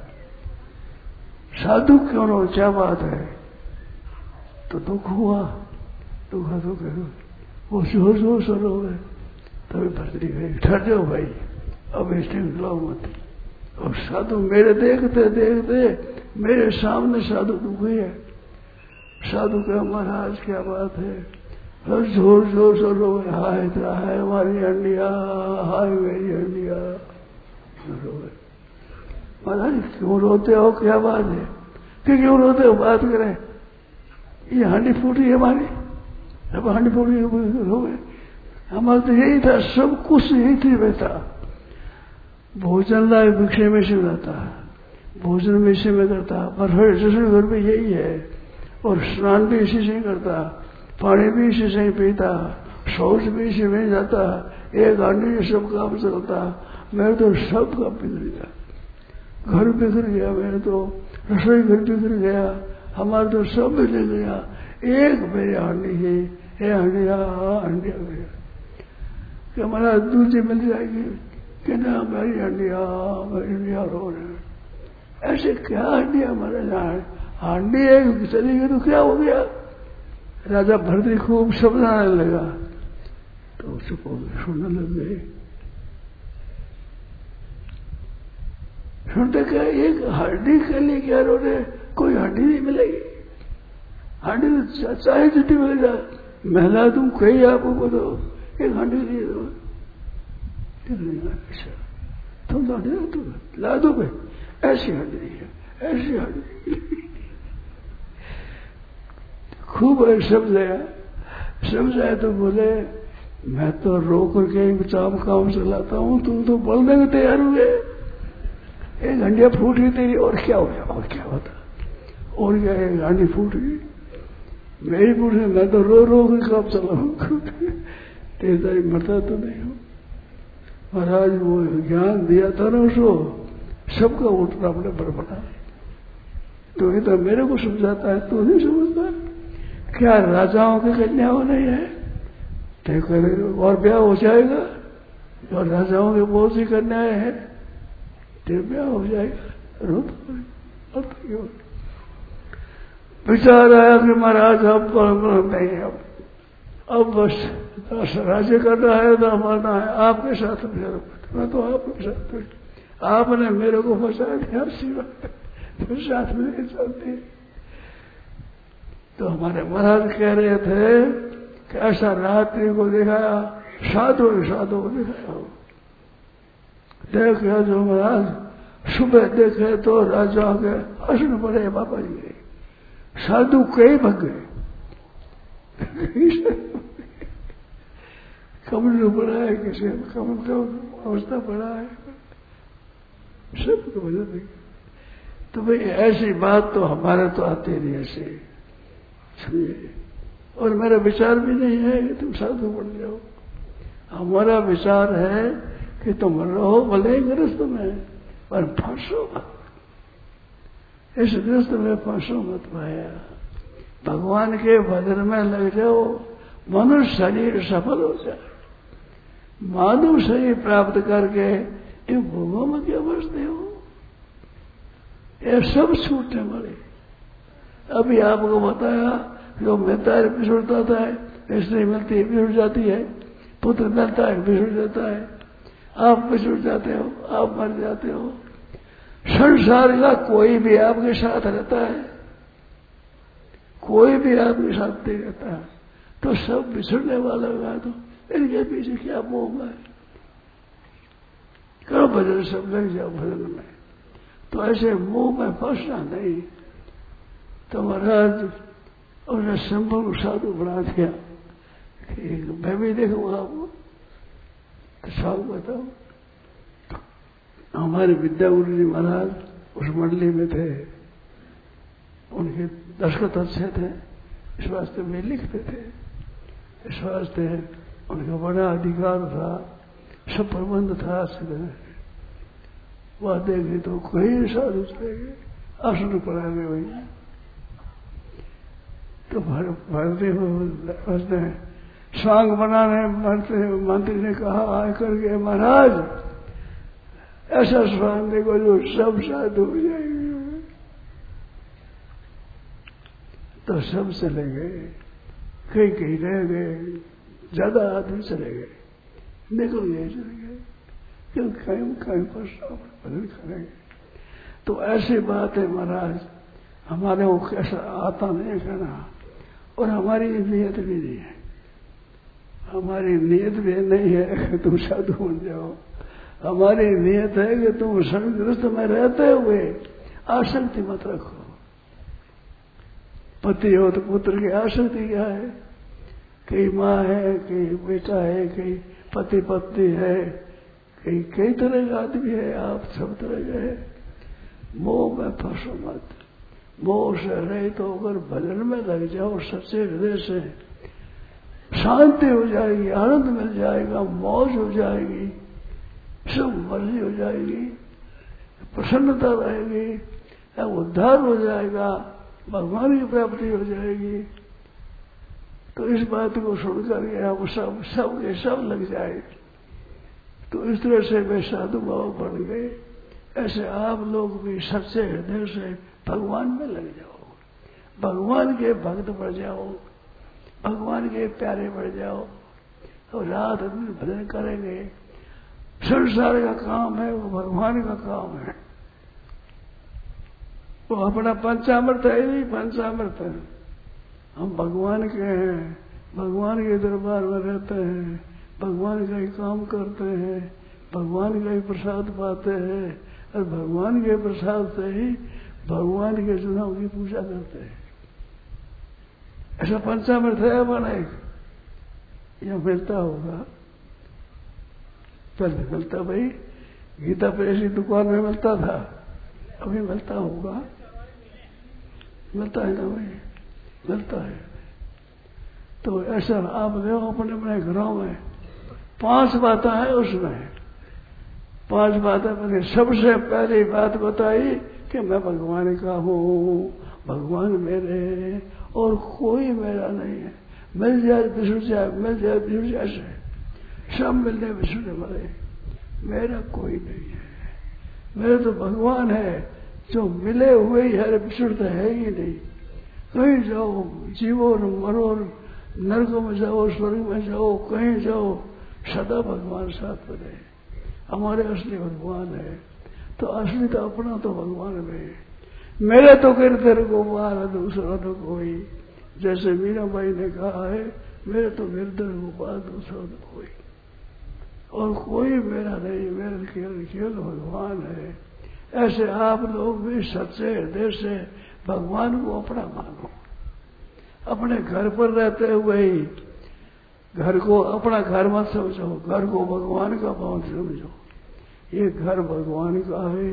साधु क्यों रो, क्या बात है। तो दुख हुआ, तो वो जोर जोर से रो गए। तभी भर्तृहरि ठहर जाओ भाई, अब इसने लो मत। और साधु मेरे देखते देखते मेरे सामने साधु दुखी है। साधु कहा महाराज क्या बात है, और जोर जोर से रो, हाय हमारी हंडिया, हाय मेरी हंडिया, रोए। महाराज क्यों रोते हो, क्या बात है, क्यों रोते हो, बात करें। ये हांडी फूटी हमारी, अब हांडी फूटी रो गए। हमारा तो यही था, सब कुछ यही थी बेटा। भोजन लाए भिक्षे में से जाता, भोजन में इसी में करता, पर हर दूसरे घर में यही है। और स्नान भी इसी से करता, पानी भी इसी से पीता, शौच भी इसी में जाता, एक हांडी में सब काम चलता। मेरे तो सब काम बिगड़ गया, घर बिगड़ गया, मेरे तो रसोई घर बिगड़ गया, हमारा तो सब बिगड़ गया। एक मेरी हांडी है, ये हंडिया हंडिया गया कि हमारा दूसरी मिल जाएगी कि ना मेरी हंडिया रो रहे। ऐसे क्या हंडिया हमारे यहाँ, हांडी एक चली गई तो क्या हो गया। राजा भरतरी खूब समझाने लगा तो चुप हो गए, सुनने लग गए। सुनते क्या, एक हांडी के लिए क्या रो रहे, कोई हांडी नहीं मिलेगी, हांडी तो चाहे जितनी मिल जाए, महला तुम कही आपको तो एक हांडी नहीं दो, तुम ला दो भाई, ऐसी हांडी नहीं है, ऐसी हांडी। खूब समझाया तो बोले मैं तो रो करके काम चलाता हूं, तुम तो बोलने में तैयार हुए, एक हंडिया फूट गई तेरी, और क्या हो गया, और क्या होता, और क्या एक हांडी फूट गई मेरी फूट गई, मैं तो रो रो कर काम चलाऊं, तेरी मरता तो नहीं हूं। महाराज वो ज्ञान दिया था ना उसको, सबका उठना अपने पर बना। तो ये तो मेरे को समझाता है, तू नहीं समझता, क्या राजाओं की कन्याओं नहीं है, तो और ब्याह हो जाएगा, और राजाओं के बहुत सी कन्याएं हैं, तेरे ब्याह हो जाएगा, रो तो विचार आया कि महाराज अब नहीं, अब बस राज्य करना है तो हमारा है, आपके साथ मैं तो आपके साथ, आपने मेरे को फंसा दिया, फिर साथ में नहीं चलती। तो हमारे महाराज कह रहे थे कि ऐसा रात्रि को दिखाया, साधु को दिखाया हो। देखे जो महाराज सुबह देखे तो राजा के हंसने पड़े, बाबा जी साधु कई भग गए। कमल पड़ा है, किसी कमल तो अवस्था पड़ा है, सबको बदल देंगे। तो भाई ऐसी बात तो हमारे तो आती नहीं ऐसे, समझे। और मेरा विचार भी नहीं है कि तुम साधु बन जाओ। हमारा विचार है कि तुम रहो भले गृहस्थ में, पर फंसो मत। इस गृहस्थ में फंसो मत भाया। भगवान के भजन में लग जाओ, मनुष्य शरीर सफल हो जाए। मानव शरीर प्राप्त करके इन भोगों में क्या बसते हो? ये सब छूटने वाले। अभी आपको बताया, जो मिलता है बिछुड़ता था, स्त्री मिलती है बिछुड़ जाती है, पुत्र मिलता है बिछुड़ जाता है, आप बिछुड़ जाते हो, आप मर जाते हो। संसार का कोई भी आपके साथ रहता है, कोई भी आपके साथ नहीं रहता, तो सब बिछड़ने वाला होगा। तो इनके पीछे क्या मोह है? करो भजन, सब लग जाओ भजन में। तो ऐसे मोह में फंसना नहीं। तो महाराज उसने संभव साधु बना दिया। मैं भी देखूंगा आपको, तो साहब बताओ। हमारे विद्या गुरु जी महाराज उस मंडली में थे, उनके दस्खत अच्छे थे, इस वास्ते वे लिखते थे, इस वास्ते उनका बड़ा अधिकार था, सब प्रबंध था। वह देखे तो कोई साधु चले गए, आसन पढ़ाने वही। तो भरते उसने स्वांग बनाने मंत्री ने कहा आकर के, महाराज ऐसा स्वांग देखो जो सब साधु हो जाएंगे। तो सब चले गए, कहीं रह गए, ज्यादा आदमी चले गए, निकल गए, चले गए, क्यों कहीं पर भजन करेंगे। तो ऐसी बात है महाराज, हमारे को कैसा आता नहीं कहना, और हमारी नीयत भी नहीं है। हमारी नीयत भी नहीं है कि तुम साधु बन जाओ। हमारी नीयत है कि तुम संग्रस्त में रहते हुए आसक्ति मत रखो। पति हो तो पुत्र की आसक्ति क्या है? कई माँ है, कई बेटा है, कई पति पत्नी है, कई तरह का आदमी है, आप सब तरह के है। मोह में फंसो मत। मोह से रहित होकर भजन में लग जाओ, सच्चे हृदय से शांति हो जाएगी, आनंद मिल जाएगा, मौज हो जाएगी, सब मर्जी हो जाएगी, प्रसन्नता रहेगी, उद्धार हो जाएगा, भगवान की प्राप्ति हो जाएगी। तो इस बात को सुनकर के आप सब लग जाए। तो इस तरह से वे साधु बाबा बन गए। ऐसे आप लोग भी सच्चे हृदय से भगवान में लग जाओ, भगवान के भक्त बन जाओ, भगवान के प्यारे बन जाओ, और रात दिन भजन करेंगे। संसार का काम है, वो भगवान का काम है। वो अपना पंचामृत है नहीं, पंचामृत है। हम भगवान के हैं, भगवान के दरबार में रहते हैं, भगवान का ही काम करते हैं, भगवान का ही प्रसाद पाते हैं, और भगवान के प्रसाद से ही भगवान के चुनाव की पूजा करते हैं। ऐसा पंचामृत है हमारा एक, यह मिलता होगा, पहले मिलता भाई, गीता पे ऐसी दुकान में मिलता था, अभी मिलता होगा, मिलता है ना भाई, मिलता है। तो ऐसा आप देखो अपने अपने घरों में 5 बातें हैं उसमें, 5 बातें मैंने सबसे पहली बात बताई कि मैं भगवान का हूँ, भगवान मेरे और कोई मेरा नहीं है। मिल जाए बिछुड़ जाए, मिल जाए बिछुड़ जाए, सब मिलने बिछुड़ने वाले, मेरा कोई नहीं है। मेरे तो भगवान है जो मिले हुए ही है, बिछुड़ते है ही नहीं। कहीं जाओ, जीवो मरो, नरक में जाओ, स्वर्ग में जाओ, कहीं जाओ, सदा भगवान साथ में रहे। हमारे असली भगवान है। तो असली तो अपना तो भगवान में, मेरे तो गिरधर गोपाल दूसरा तो कोई, जैसे मीराबाई ने कहा है, मेरे तो गिरधर गोपाल दूसरा तो कोई, और कोई मेरा नहीं, मेरा केवल भगवान है। ऐसे आप लोग भी सच्चे हृदय से भगवान को अपना मानो। अपने घर पर रहते हुए ही घर को अपना घर मत समझो, घर को भगवान का भवन समझो। ये घर भगवान का है,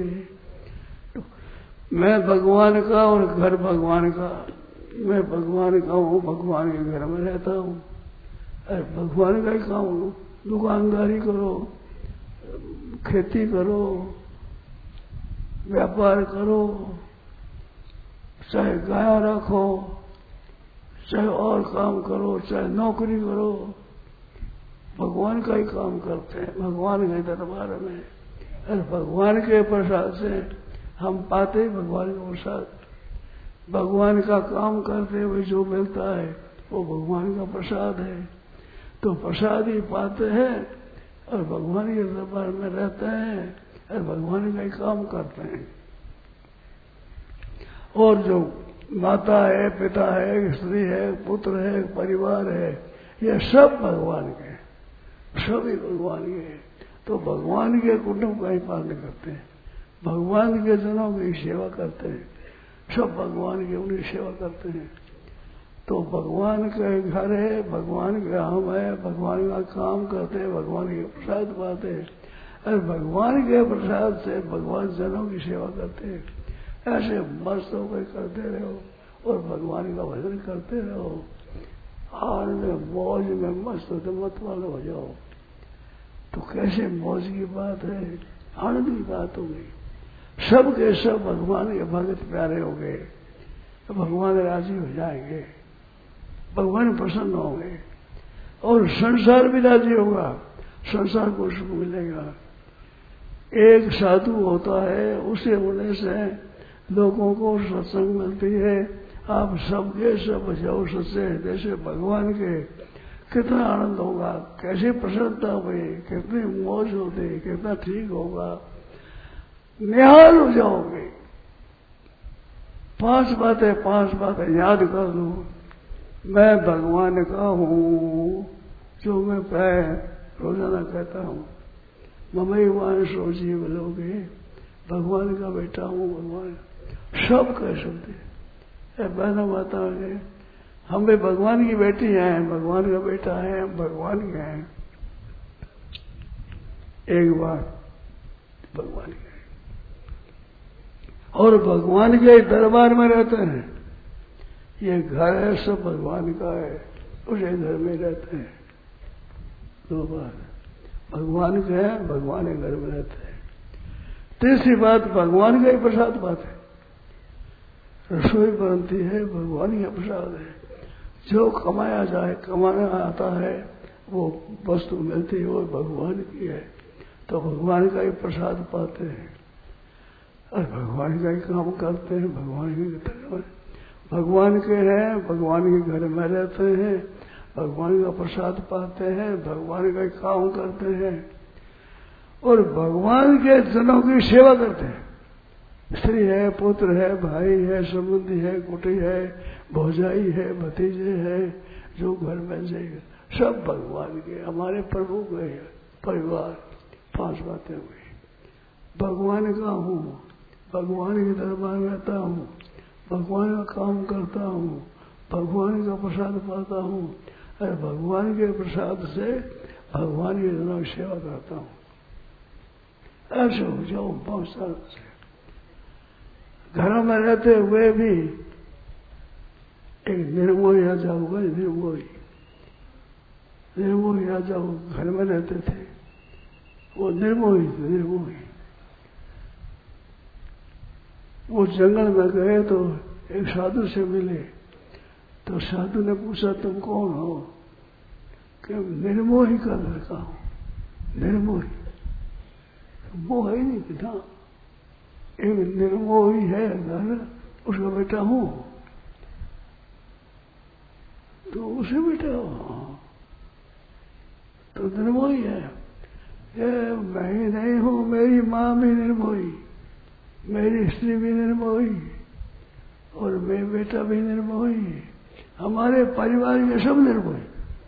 मैं भगवान का और घर भगवान का। मैं भगवान का हूँ, भगवान के घर में रहता हूँ। अरे भगवान का ही काम हो, दुकानदारी करो, खेती करो, व्यापार करो, चाहे गाय रखो, चाहे और काम करो, चाहे नौकरी करो, भगवान का ही काम करते हैं, भगवान के दरबार में। अरे भगवान के प्रसाद से हम पाते ही भगवान का प्रसाद। भगवान का काम करते हुए जो मिलता है वो भगवान का प्रसाद है। तो प्रसाद ही पाते हैं और भगवान के दरबार में रहते हैं और भगवान का ही काम करते हैं। और जो माता है, पिता है, स्त्री है, पुत्र है, परिवार है, ये सब भगवान के, सभी भगवान के। तो भगवान के कुटुंब का ही पालन करते हैं, भगवान के जनों की सेवा करते हैं, सब भगवान की उनकी सेवा करते हैं। तो भगवान का घर है, भगवान का हम है, भगवान का काम करते हैं, भगवान के प्रसाद पाते हैं और भगवान के प्रसाद से भगवान जनों की सेवा करते हैं। ऐसे मस्त होकर करते रहो और भगवान का भजन करते रहो। आनंद में मौज में मस्त होते मत वाले हो जाओ। तो कैसे मौज की बात है, आनंद की बात हो गई। सब के सब भगवान के भगत प्यारे हो गए तो भगवान राजी हो जाएंगे, भगवान प्रसन्न होंगे और संसार भी राजी होगा, संसार को सुख मिलेगा। एक साधु होता है, उसे होने से लोगों को सत्संग मिलती है। आप सबके सब जाओ सच्चे हृदय से भगवान के, कितना आनंद होगा, कैसी प्रसन्नता हुई, कितनी मौज होती, कितना ठीक होगा, निहाल हो जाओगे। 5 बातें याद कर लो। मैं भगवान का हूँ, जो मैं प्राय रोजाना कहता हूँ, ममैवान सो जीव लोगे, भगवान का बेटा हूँ, भगवान सब कह सकते हैं। बहना माता है, हम भी भगवान की बेटी हैं, भगवान का बेटा है, हम भगवान के हैं। एक बार भगवान के और भगवान के दरबार में रहते हैं। ये घर है, सब भगवान का है, उसे घर में रहते हैं। 2 बार भगवान के हैं, भगवान के घर में रहते हैं। तीसरी बात, भगवान का ही प्रसाद बात है। रसोई बनती है, भगवान का प्रसाद है। जो कमाया जाए, कमाना आता है, वो वस्तु मिलती है, वो भगवान की है। तो भगवान का ही प्रसाद पाते हैं और भगवान का ही काम करते हैं। भगवान के हैं, भगवान के घर में रहते हैं, भगवान का प्रसाद पाते हैं, भगवान का ही काम करते हैं और भगवान के जनों की सेवा करते हैं। स्त्री है, पुत्र है, भाई है, संबंधी है, कुटी है, भौजाई है, भतीजे है, जो घर में जाएगा, सब भगवान के, हमारे प्रभु के परिवार। 5 बातें हुई। भगवान का हूँ, भगवान के दरबार में रहता हूँ, भगवान का काम करता हूँ, भगवान का प्रसाद पाता हूँ और भगवान के प्रसाद से भगवान के जनों की सेवा करता हूँ। ऐसे हो जाओ 5 साल से। घरों में रहते हुए भी एक निर्मोही राजा होगा, निर्मोही राजा घर में रहते थे, वो निर्मोही थे, निर्मोही। वो जंगल में गए तो एक साधु से मिले, तो साधु ने पूछा तुम कौन हो? कि निर्मोही का लड़का हूं। निर्मोही मोह ही नहीं पिता, एक निर्मोही है घर, उसका बेटा हूं। तो उसे बेटा हो तो निर्मोही है। ये मैं ही नहीं हूं, मेरी माँ भी निर्मोही, मेरी स्त्री भी निर्मोही, और मैं बेटा भी निर्मोही, हमारे परिवार के सब निर्मोही।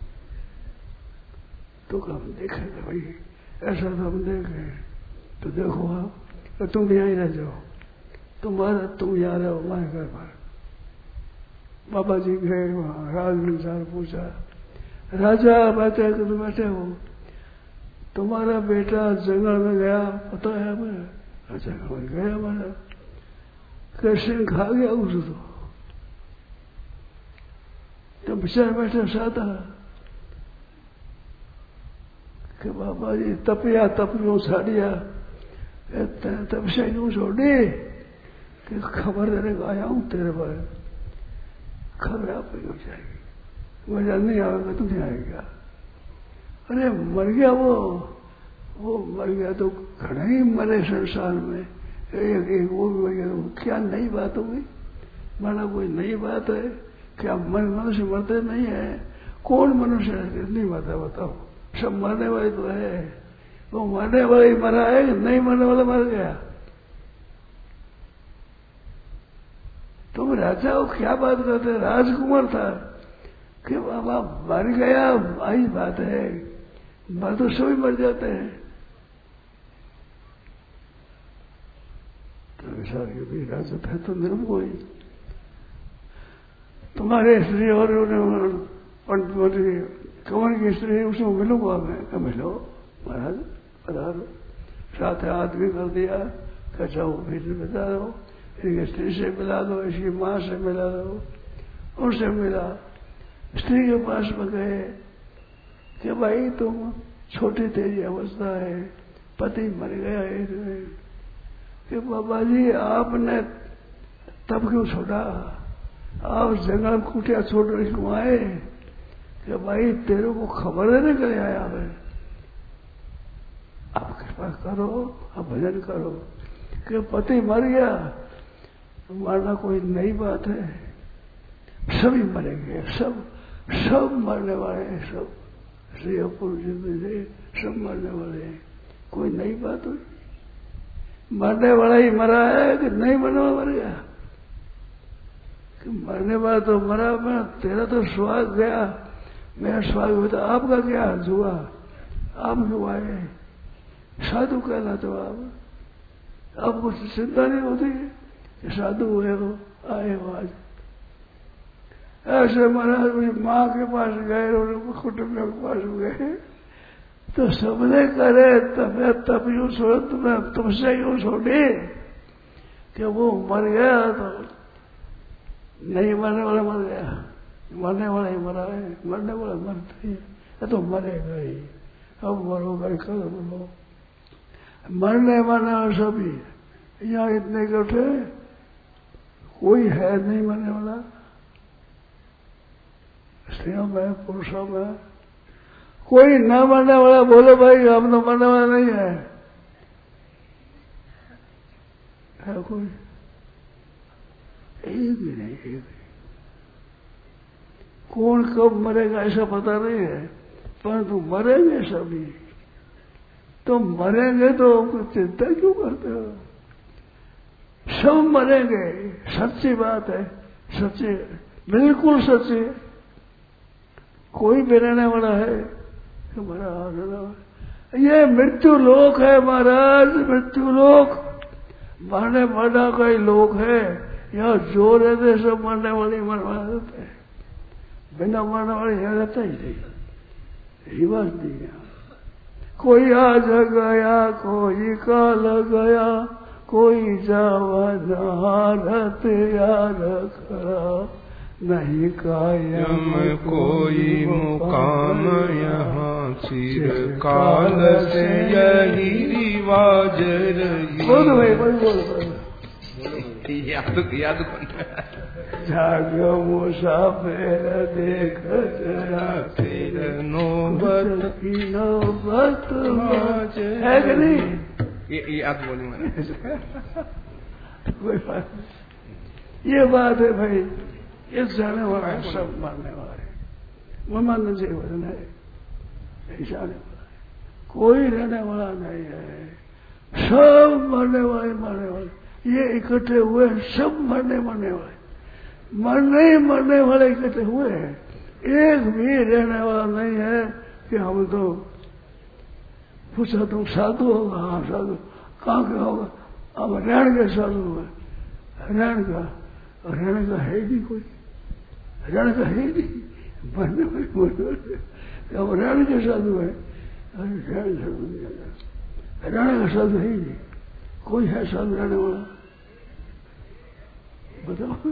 तो हम देखेंगे भाई, ऐसा तो हम देखें। तो देखो आप, तो तुम यहीं रह जाओ, तुम यहाँ रहो हमारे घर पर। बाबा जी गए वहां, राजमिंसार पूछा, राजा बैठे कि तुम बैठे हो, तुम्हारा बेटा जंगल में गया, पता है हमें? जंगल में गया हमारा, कृष्ण खा गया उसको। तो बेचारे बैठे साधा कि बाबा जी तपिया तपियों छाड़िया, तपस्या क्यों छोड़ी? कि खबर देने को आया हूं तेरे पर, खबर आप ही हो जाएगी, मजा नहीं आएगा तो नहीं आएगा। अरे मर गया वो मर गया तो खड़ा ही मरे संसार में, एक वो भी मर गया तो क्या नई बात हो गई? मरना कोई नई बात है क्या? मनुष्य मरते नहीं है, कौन मनुष्य नहीं मरता बताओ? सब मरने वाले तो है, वो मरने वाला ही मरा है, नहीं मरने वाला मर गया। तुम राजा हो क्या बात करते? राजकुमार था कि बाबा मर गया, आई बात है, मर तो सभी मर जाते हैं। तो विचार के भी राजा था तो निर्मोही, तुम्हारे स्त्री और कंवर की स्त्री, उसको मिलूंगा मैं। मिलो महाराज, पधारो। साथ हाथ भी कर दिया, जाओ भीतर बता दो, इनकी स्त्री से मिला दो, इसकी माँ से मिला दो। उनसे मिला, स्त्री के पास में गए कि भाई तुम छोटी तेरी अवस्था है, पति मर गया है, कि बाबा जी आपने तब क्यों छोड़ा? आप जंगल में कुटिया छोड़ क्यों आए? कि भाई तेरे को खबर है ना करे आया मैं, आप कृपा करो, आप भजन करो। कि पति मर गया, मरना कोई नई बात है, सभी मरेंगे, सब मरने वाले हैं, सब स्त्री पुरुष से सब मरने वाले हैं, कोई नई बात हुई? मरने वाला ही मरा है कि नहीं मरने वाला मर गया? कि मरने वाला तो मरा, मैं तेरा तो स्वाग गया, मेरा स्वाग हुआ, तो आपका क्या हुआ? आप क्यों आए? साधु कहलाते हो आप, आपको चिंता नहीं होती कि साधु हुए हो, आए हो आज। ऐसे महाराज मेरी माँ के पास गए और कुटुंबियों के पास गए तो सबने करे तब यूं छोड़, तुमसे यूं छोड़ी कि वो मर गया तो नहीं मरने वाला मर गया, मरने वाला ही मरा है, मरने वाला मरता ही है, तो मरेगा ही। अब मरो भाई, कल बोलो, मरने वाला सभी यहाँ इतने इकट्ठे, कोई है नहीं मरने वाला, स्त्रियों में पुरुषों में कोई न मरने वाला। बोलो भाई हम तो मरने वाला नहीं है कोई? एक भी नहीं, एक भी। कौन कब मरेगा ऐसा पता नहीं है, परंतु मरेंगे सभी। तो मरेंगे तो चिंता क्यों करते हो? सब मरेंगे, सच्ची बात है, सच्ची, बिल्कुल सच्ची। कोई भी रहने वाला है हमारा, ये मृत्यु लोक है महाराज, मृत्यु लोक, मरने मरना का ही लोक है। यहाँ जो रहते सब मरने वाले मरवा देते हैं, बिना मरने वाले यहाँ रहता ही नहीं, रिवाज नहीं है। कोई आज गया, कोई काल गया, कोई जावन हारत यार खड़ा, नहीं कायम कोई मुकाम यहाँ चिरकाल से यही रिवाज रही। बोल भाई, बोल याद जागो मुसाफिर देख जरा फिर नौबत की नौबत है कि नहीं? ये याद बोली मैंने। कोई बात नहीं, ये बात है भाई, ये जाने वाला है, सब मरने वाला है, मरना से वजन है, जाने वाला है, कोई रहने वाला नहीं है, सब मरने वाले, ये इकट्ठे हुए सब मरने वाले। मरने वाले इकट्ठे हुए हैं, एक भी रहने वाला नहीं है कि हम तो पूछा तुम साधु होगा? हाँ साधु। कहाँ का होगा? अब रहने के साधु है। रहने का है नहीं कोई, रहने का है नहीं, मरने वाले अब रहने के साधु है। रहने का साधु है ही नहीं, कोई है साधु रहने वाला? बताओ।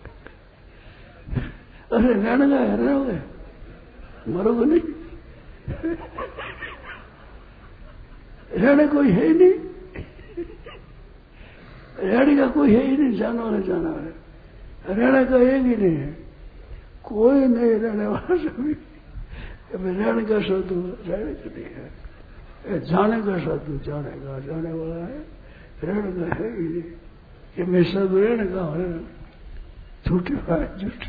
अरे रहने का है, रहोगे, मरोगे नहीं। रहने कोई है ही नहीं, रहने का कोई है ही नहीं, जाना है। रहने का एक ही नहीं है, कोई नहीं रहने वाला सभी। रहने का साधु रहने का नहीं है, जाने का साधु जाने वाला है, रहने का है ही नहीं। कि मैं साधु रहने का है, झूठी बात, झूठी।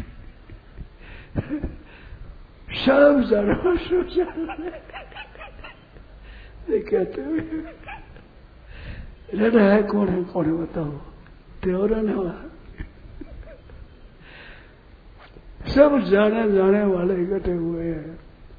सब जाने कहते हुए रहना है। कौन है बताओ? त्यो रहने वाला। सब जाने वाले इकट्ठे हुए हैं।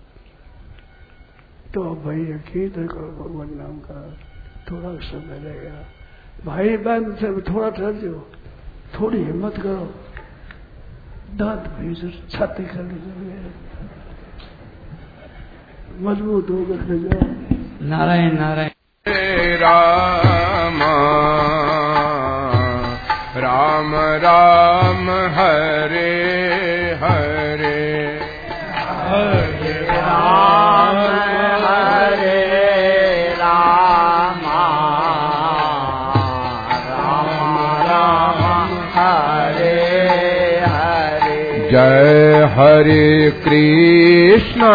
तो भाई यकीन करो भगवान नाम का थोड़ा समय लगेगा। भाई बहन सब थोड़ा ठहर जाओ, थोड़ी हिम्मत करो, दांत भी छाती कर लीजिए, मजबूत होकर जाओ। नारायण नारायण। राम राम राम हरे हरे, हरे राम हरे राम, राम राम हरे हरे। जय हरे कृष्ण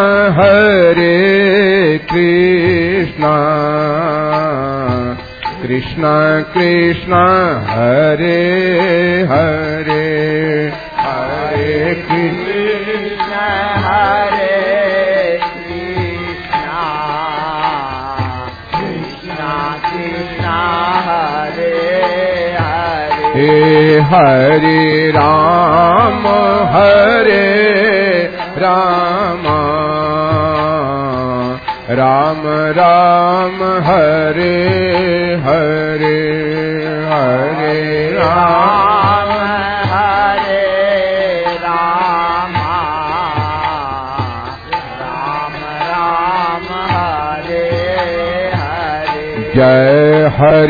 कृष्ण कृष्ण हरे हरे, हरे कृष्ण हरे कृष्ण, कृष्ण कृष्ण हरे हरे। हरे राम राम राम हरे हरे, हरे राम राम राम हरे हरे। जय हरे